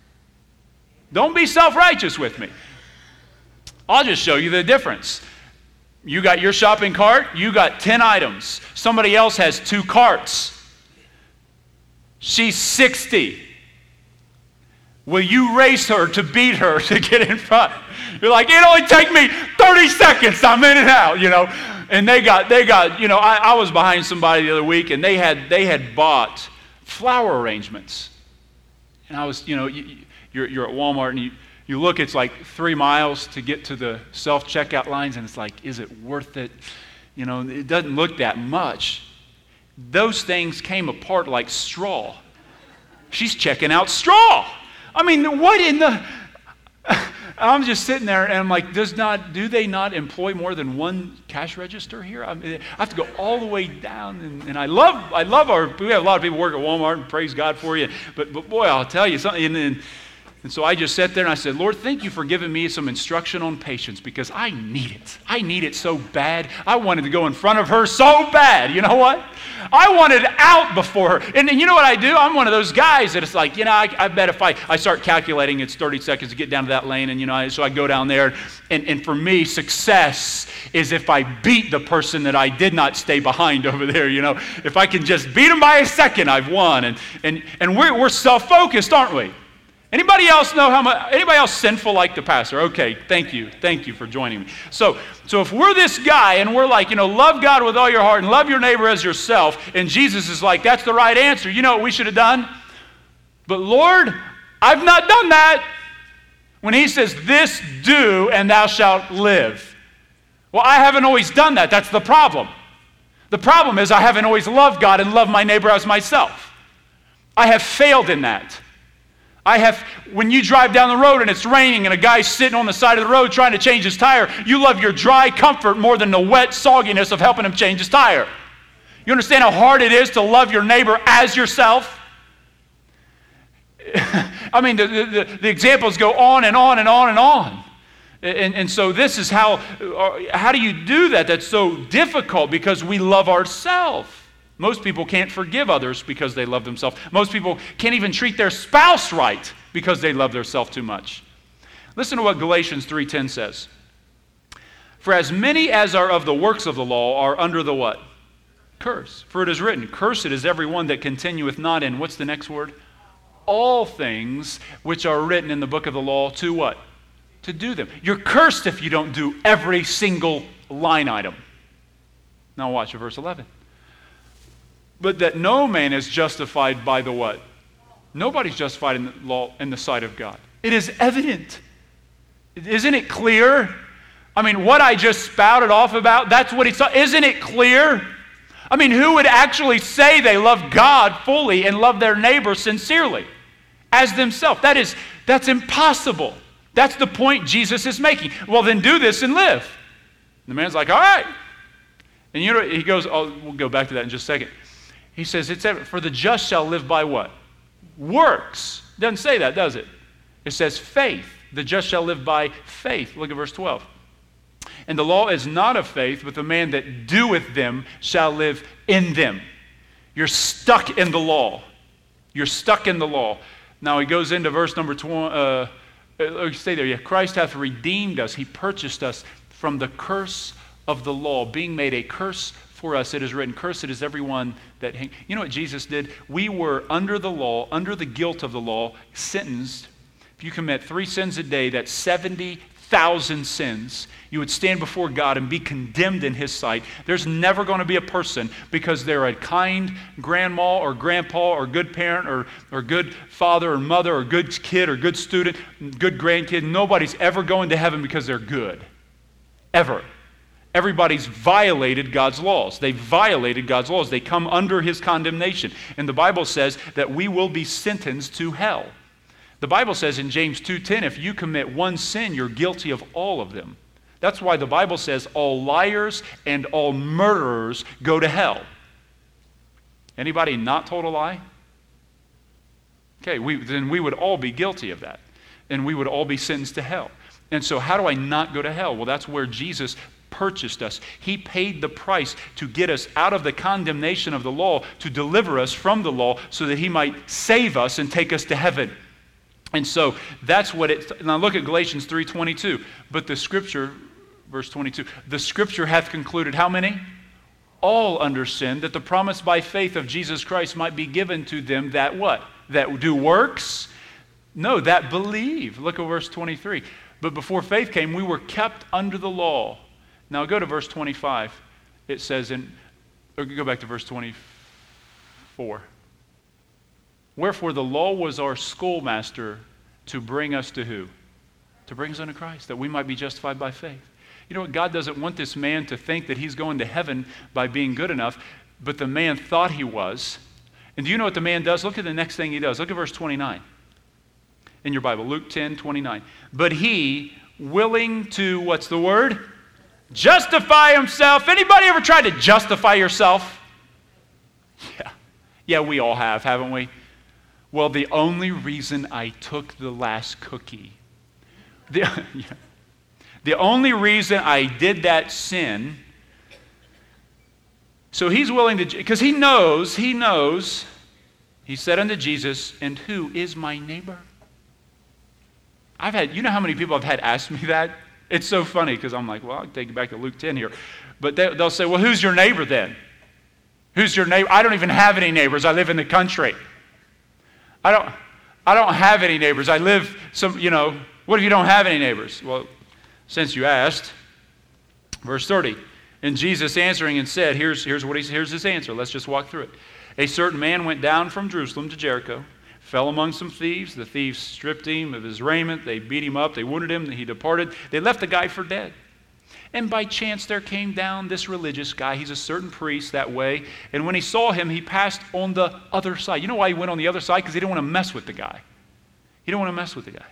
Don't be self-righteous with me. I'll just show you the difference. You got your shopping cart, you got ten items. Somebody else has two carts. She's sixty. Will you race her to beat her to get in front? You're like, it only take me thirty seconds, I'm in and out, you know. And they got, they got, you know, I, I was behind somebody the other week and they had, they had bought flower arrangements. And I was, you know, you, You're, you're at Walmart and you, you look, it's like three miles to get to the self-checkout lines, and it's like, is it worth it? You know, it doesn't look that much. Those things came apart like straw. She's checking out straw. I mean, what in the... I'm just sitting there and I'm like, does not, do they not employ more than one cash register here? I mean, I have to go all the way down, and, and I love, I love our, we have a lot of people work at Walmart, and praise God for you, but, but boy, I'll tell you something, and, and And so I just sat there and I said, Lord, thank you for giving me some instruction on patience, because I need it. I need it so bad. I wanted to go in front of her so bad. You know what? I wanted out before her. And, and you know what I do? I'm one of those guys that it's like, you know, I, I bet if I, I start calculating, it's thirty seconds to get down to that lane. And, you know, I, so I go down there. And, and for me, success is if I beat the person that I did not stay behind over there. You know, if I can just beat them by a second, I've won. And, and, and we're, we're self-focused, aren't we? Anybody else know how much, anybody else sinful like the pastor? Okay, thank you. Thank you for joining me. So, so if we're this guy and we're like, you know, love God with all your heart and love your neighbor as yourself, and Jesus is like, that's the right answer. You know what we should have done? But Lord, I've not done that. When he says, this do and thou shalt live. Well, I haven't always done that. That's the problem. The problem is I haven't always loved God and loved my neighbor as myself. I have failed in that. I have, when you drive down the road and it's raining and a guy's sitting on the side of the road trying to change his tire, you love your dry comfort more than the wet sogginess of helping him change his tire. You understand how hard it is to love your neighbor as yourself? I mean, the, the, the examples go on and on and on and on. And, and so this is how, how do you do that? That's so difficult because we love ourselves. Most people can't forgive others because they love themselves. Most people can't even treat their spouse right because they love themselves too much. Listen to what Galatians three ten says. For as many as are of the works of the law are under the what? Curse. For it is written, cursed is every one that continueth not in, what's the next word? All things which are written in the book of the law to what? To do them. You're cursed if you don't do every single line item. Now watch verse eleven. But that no man is justified by the what? Nobody's justified in the law in the sight of God. It is evident. Isn't it clear? I mean, what I just spouted off about, that's what he saw. Isn't it clear? I mean, who would actually say they love God fully and love their neighbor sincerely as themselves? That is, that's impossible. That's the point Jesus is making. Well, then do this and live. And the man's like, all right. And you know, he goes, oh, we'll go back to that in just a second. He says, it's ever, for the just shall live by what? Works. Doesn't say that, does it? It says faith. The just shall live by faith. Look at verse twelve. And the law is not of faith, but the man that doeth them shall live in them. You're stuck in the law. You're stuck in the law. Now he goes into verse number twenty. Uh, uh, stay there. Yeah, Christ hath redeemed us. He purchased us from the curse of the law, being made a curse for us. It is written, cursed is everyone that hang. You know what Jesus did? We were under the law, under the guilt of the law, sentenced. If you commit three sins a day, that's seventy thousand sins. You would stand before God and be condemned in His sight. There's never going to be a person, because they're a kind grandma or grandpa or good parent or, or good father or mother or good kid or good student, good grandkid. Nobody's ever going to heaven because they're good. Ever. Everybody's violated God's laws. They violated God's laws. They come under His condemnation. And the Bible says that we will be sentenced to hell. The Bible says in James two ten, if you commit one sin, you're guilty of all of them. That's why the Bible says all liars and all murderers go to hell. Anybody not told a lie? Okay, we, then we would all be guilty of that. And we would all be sentenced to hell. And so how do I not go to hell? Well, that's where Jesus purchased us. He paid the price to get us out of the condemnation of the law, to deliver us from the law, so that He might save us and take us to heaven. And so that's what it, now look at Galatians three twenty-two. But the Scripture, verse twenty-two, the Scripture hath concluded, how many? All under sin, that the promise by faith of Jesus Christ might be given to them that what? That do works? No, that believe. Look at verse twenty-three. But before faith came, we were kept under the law. Now go to verse twenty-five. It says in, or go back to verse twenty-four. Wherefore the law was our schoolmaster to bring us to who? To bring us unto Christ, that we might be justified by faith. You know what? God doesn't want this man to think that he's going to heaven by being good enough, but the man thought he was. And do you know what the man does? Look at the next thing he does. Look at verse twenty-nine in your Bible, Luke ten twenty-nine. But he, willing to, what's the word? Justify himself. Anybody ever tried to justify yourself? Yeah. Yeah, we all have, haven't we? Well, the only reason I took the last cookie, the, yeah, the only reason I did that sin, so he's willing to, because he knows, he knows, he said unto Jesus, and who is my neighbor? I've had, you know how many people I've had ask me that? It's so funny, because I'm like, well, I'll take you back to Luke ten here. But they, they'll say, well, who's your neighbor then? Who's your neighbor? I don't even have any neighbors. I live in the country. I don't, I don't have any neighbors. I live some, you know, what if you don't have any neighbors? Well, since you asked, verse thirty, and Jesus answering and said, here's, here's what he's, here's his answer. Let's just walk through it. A certain man went down from Jerusalem to Jericho, fell among some thieves. The thieves stripped him of his raiment. They beat him up. They wounded him. He departed. They left the guy for dead. And by chance there came down this religious guy. He's a certain priest that way. And when he saw him, he passed on the other side. You know why he went on the other side? Because he didn't want to mess with the guy. He didn't want to mess with the guy.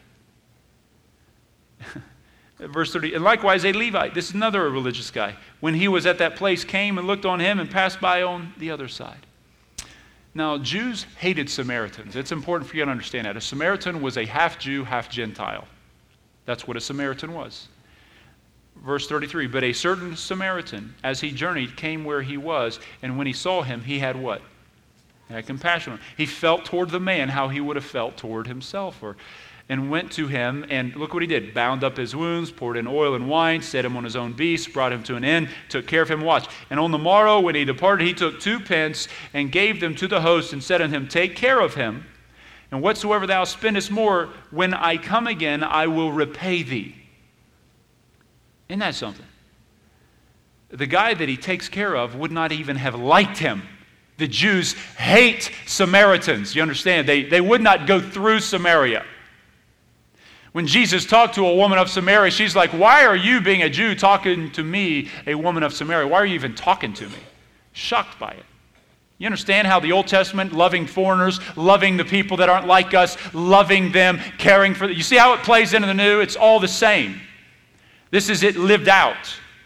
Verse thirty, and likewise a Levite, this is another religious guy, when he was at that place, came and looked on him and passed by on the other side. Now, Jews hated Samaritans. It's important for you to understand that. A Samaritan was a half Jew, half Gentile. That's what a Samaritan was. Verse thirty-three, but a certain Samaritan, as he journeyed, came where he was, and when he saw him, he had what? He had compassion on him. He felt toward the man how he would have felt toward himself, or, and went to him, and look what he did. Bound up his wounds, poured in oil and wine, set him on his own beast, brought him to an inn, took care of him, watch. And on the morrow, when he departed, he took two pence, and gave them to the host, and said unto him, take care of him, and whatsoever thou spendest more, when I come again, I will repay thee. Isn't that something? The guy that he takes care of would not even have liked him. The Jews hate Samaritans. You understand? They, they would not go through Samaria. When Jesus talked to a woman of Samaria, she's like, why are you, being a Jew, talking to me, a woman of Samaria? Why are you even talking to me? Shocked by it. You understand how the Old Testament, loving foreigners, loving the people that aren't like us, loving them, caring for them. You see how it plays into the New? It's all the same. This is it lived out.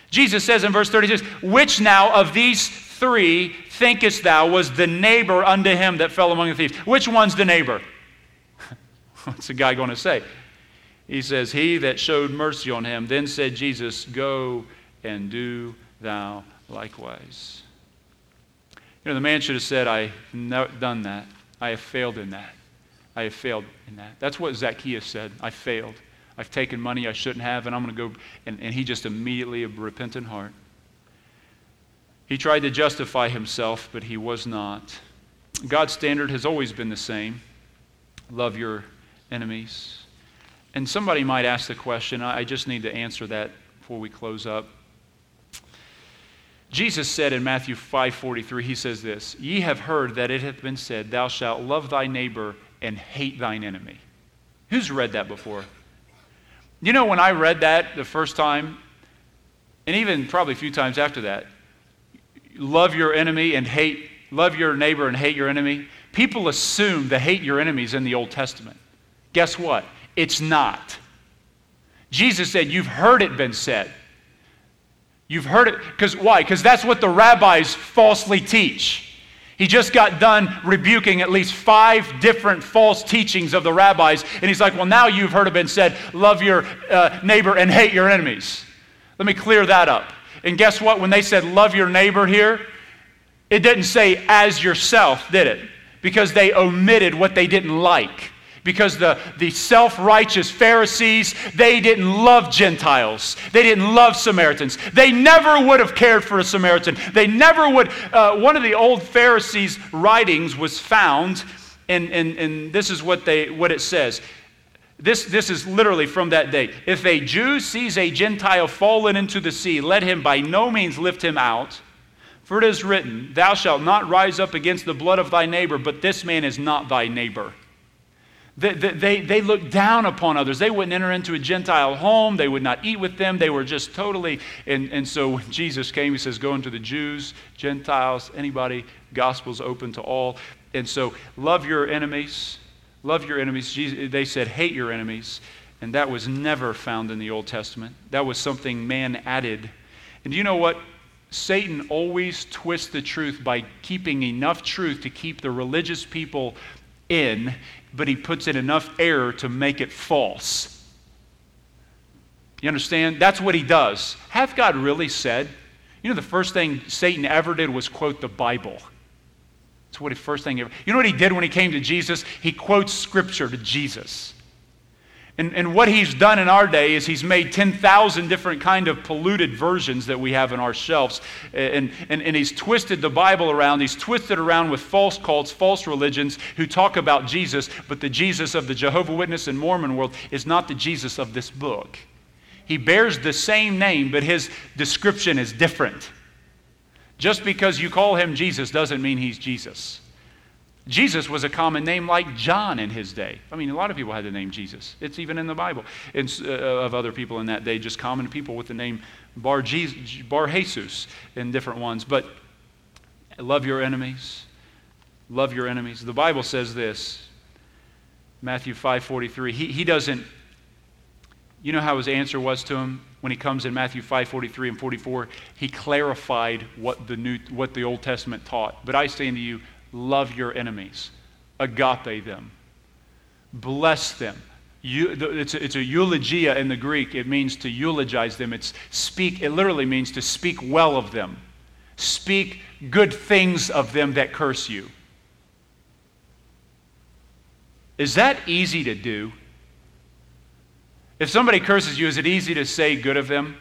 Jesus says in verse thirty-six, which now of these three thinkest thou was the neighbor unto him that fell among the thieves? Which one's the neighbor? What's the guy going to say? He says, he that showed mercy on him. Then said Jesus, go and do thou likewise. You know, the man should have said, I have not done that. I have failed in that. I have failed in that. That's what Zacchaeus said. I failed. I've taken money I shouldn't have, and I'm going to go. And, and he just immediately, a repentant heart. He tried to justify himself, but he was not. God's standard has always been the same. Love your enemies. And somebody might ask the question, I just need to answer that before we close up. Jesus said in Matthew five forty-three, he says this, ye have heard that it hath been said, thou shalt love thy neighbor and hate thine enemy. Who's read that before? You know, when I read that the first time, and even probably a few times after that, love your enemy and hate, love your neighbor and hate your enemy, people assume the hate your enemies in the Old Testament. Guess what? It's not. Jesus said, you've heard it been said. You've heard it, because why? Because that's what the rabbis falsely teach. He just got done rebuking at least five different false teachings of the rabbis, and he's like, well, now you've heard it been said, love your uh, neighbor and hate your enemies. Let me clear that up. And guess what? When they said love your neighbor here, it didn't say as yourself, did it? Because they omitted what they didn't like. Because the, the self-righteous Pharisees, they didn't love Gentiles. They didn't love Samaritans. They never would have cared for a Samaritan. They never would. Uh, one of the old Pharisees' writings was found, and, and, and this is what they what it says. This, this is literally from that day. If a Jew sees a Gentile fallen into the sea, let him by no means lift him out. For it is written, thou shalt not rise up against the blood of thy neighbor, but this man is not thy neighbor. They, they, they looked down upon others. They wouldn't enter into a Gentile home. They would not eat with them. They were just totally, and, and so when Jesus came, he says, go into the Jews, Gentiles, anybody, gospel's open to all. And so love your enemies. Love your enemies. Jesus, they said hate your enemies. And that was never found in the Old Testament. That was something man added. And do you know what? Satan always twists the truth by keeping enough truth to keep the religious people in, but he puts in enough error to make it false. You understand? That's what he does. Hath God really said? You know, the first thing Satan ever did was quote the Bible. That's what the first thing ever. You know what he did when he came to Jesus? He quotes Scripture to Jesus. And, and what he's done in our day is he's made ten thousand different kind of polluted versions that we have in our shelves. And, and, and he's twisted the Bible around. He's twisted around with false cults, false religions who talk about Jesus, but the Jesus of the Jehovah's Witness and Mormon world is not the Jesus of this book. He bears the same name, but his description is different. Just because you call him Jesus doesn't mean he's Jesus. Jesus was a common name like John in his day. I mean, a lot of people had the name Jesus. It's even in the Bible. It's uh, of other people in that day, just common people with the name Bar, Jesus, Bar Jesus and different ones. But love your enemies. Love your enemies. The Bible says this, Matthew five forty-three. He, he doesn't, you know how his answer was to him when he comes in Matthew five forty-three and forty-four? He clarified what the new, what the Old Testament taught. But I say unto you, love your enemies. Agape them. Bless them. You, it's, a, it's a eulogia in the Greek. It means to eulogize them. It's speak. It literally means to speak well of them. Speak good things of them that curse you. Is that easy to do? If somebody curses you, is it easy to say good of them?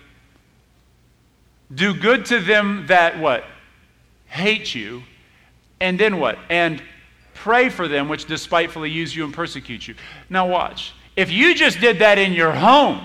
Do good to them that what? Hate you. And then what? And pray for them which despitefully use you and persecute you. Now watch. If you just did that in your home,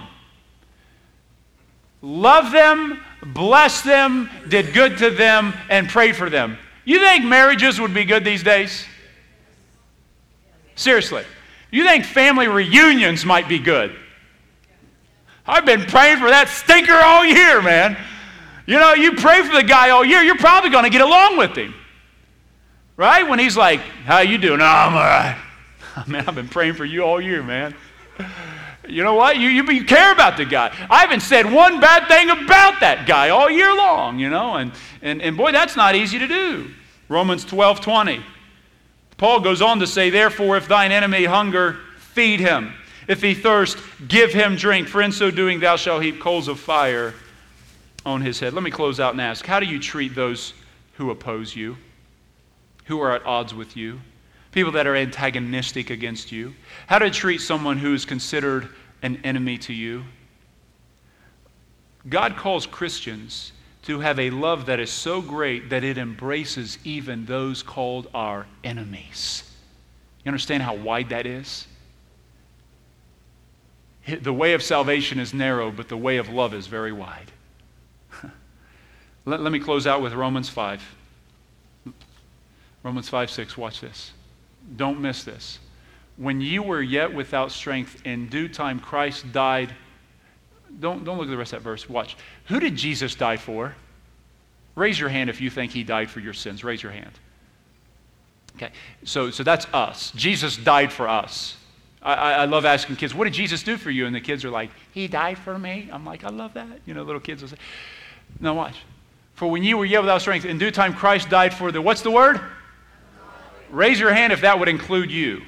love them, bless them, did good to them, and prayed for them, you think marriages would be good these days? Seriously. You think family reunions might be good? I've been praying for that stinker all year, man. You know, you pray for the guy all year, you're probably going to get along with him. Right? When he's like, how you doing? Oh, I'm all right. Man, I've been praying for you all year, man. You know what? You, you, you care about the guy. I haven't said one bad thing about that guy all year long, you know. And, and, and boy, that's not easy to do. Romans twelve twenty. Paul goes on to say, therefore, if thine enemy hunger, feed him. If he thirst, give him drink. For in so doing, thou shalt heap coals of fire on his head. Let me close out and ask, how do you treat those who oppose you, who are at odds with you, people that are antagonistic against you? How to treat someone who is considered an enemy to you? God calls Christians to have a love that is so great that it embraces even those called our enemies. You understand how wide that is? The way of salvation is narrow, but the way of love is very wide. let, let me close out with Romans five. Romans five six, watch this. Don't miss this. When you were yet without strength, in due time Christ died. Don't, don't look at the rest of that verse. Watch. Who did Jesus die for? Raise your hand if you think he died for your sins. Raise your hand. Okay, so, so that's us. Jesus died for us. I, I love asking kids, what did Jesus do for you? And the kids are like, he died for me. I'm like, I love that. You know, little kids will say, no, watch. For when you were yet without strength, in due time Christ died for the, what's the word? Raise your hand if that would include you.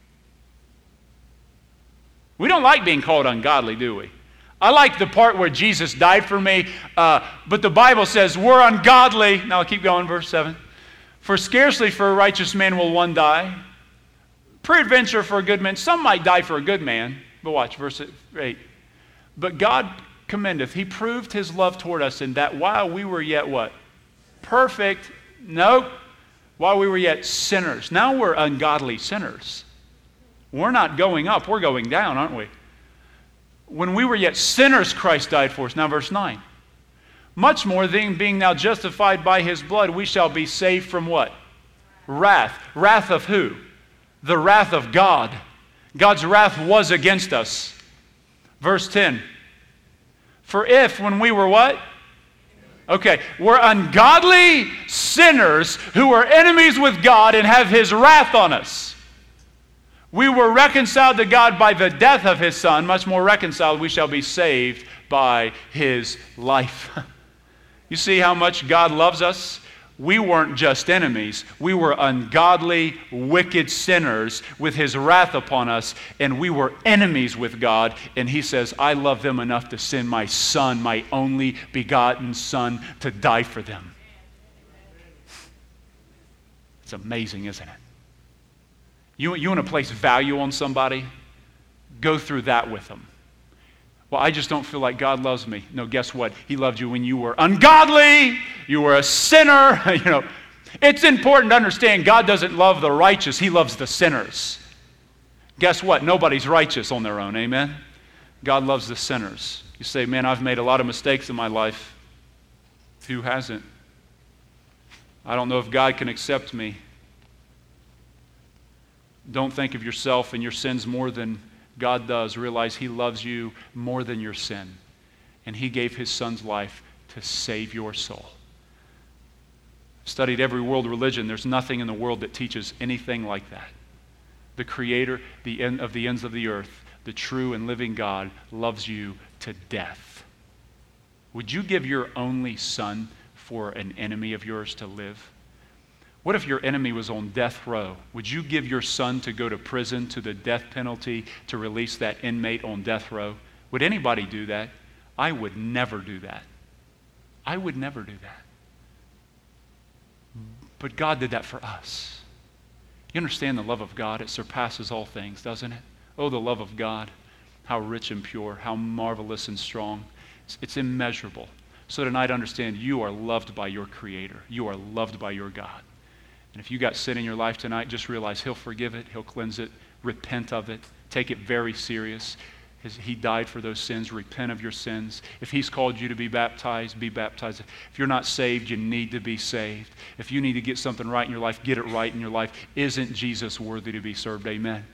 We don't like being called ungodly, do we? I like the part where Jesus died for me, uh, but the Bible says we're ungodly. Now I'll keep going, verse seven. For scarcely for a righteous man will one die. Peradventure for a good man. Some might die for a good man. But watch, verse eight. But God commendeth. He proved his love toward us in that while we were yet what? Perfect. Nope. While we were yet sinners. Now we're ungodly sinners. We're not going up. We're going down, aren't we? When we were yet sinners, Christ died for us. Now verse nine. Much more, then, being now justified by his blood, we shall be saved from what? Wrath. Wrath of who? The wrath of God. God's wrath was against us. Verse ten. For if, when we were what? Okay, we're ungodly sinners who are enemies with God and have his wrath on us. We were reconciled to God by the death of his Son. Much more reconciled, we shall be saved by his life. You see how much God loves us? We weren't just enemies. We were ungodly, wicked sinners with his wrath upon us, and we were enemies with God. And he says, I love them enough to send my Son, my only begotten Son, to die for them. It's amazing, isn't it? You, you want to place value on somebody? Go through that with them. Well, I just don't feel like God loves me. No, guess what? He loved you when you were ungodly. You were a sinner. You know, it's important to understand God doesn't love the righteous. He loves the sinners. Guess what? Nobody's righteous on their own. Amen? God loves the sinners. You say, man, I've made a lot of mistakes in my life. Who hasn't? I don't know if God can accept me. Don't think of yourself and your sins more than God does. Realize he loves you more than your sin. And he gave his Son's life to save your soul. I've studied every world religion. There's nothing in the world that teaches anything like that. The Creator the end of the ends of the earth, the true and living God, loves you to death. Would you give your only Son for an enemy of yours to live? What if your enemy was on death row? Would you give your son to go to prison, to the death penalty, to release that inmate on death row? Would anybody do that? I would never do that. I would never do that. But God did that for us. You understand the love of God? It surpasses all things, doesn't it? Oh, the love of God. How rich and pure, how marvelous and strong. It's, it's immeasurable. So tonight, understand you are loved by your Creator. You are loved by your God. And if you got sin in your life tonight, just realize he'll forgive it, he'll cleanse it, repent of it, take it very serious. His, he died for those sins. Repent of your sins. If he's called you to be baptized, be baptized. If you're not saved, you need to be saved. If you need to get something right in your life, get it right in your life. Isn't Jesus worthy to be served? Amen.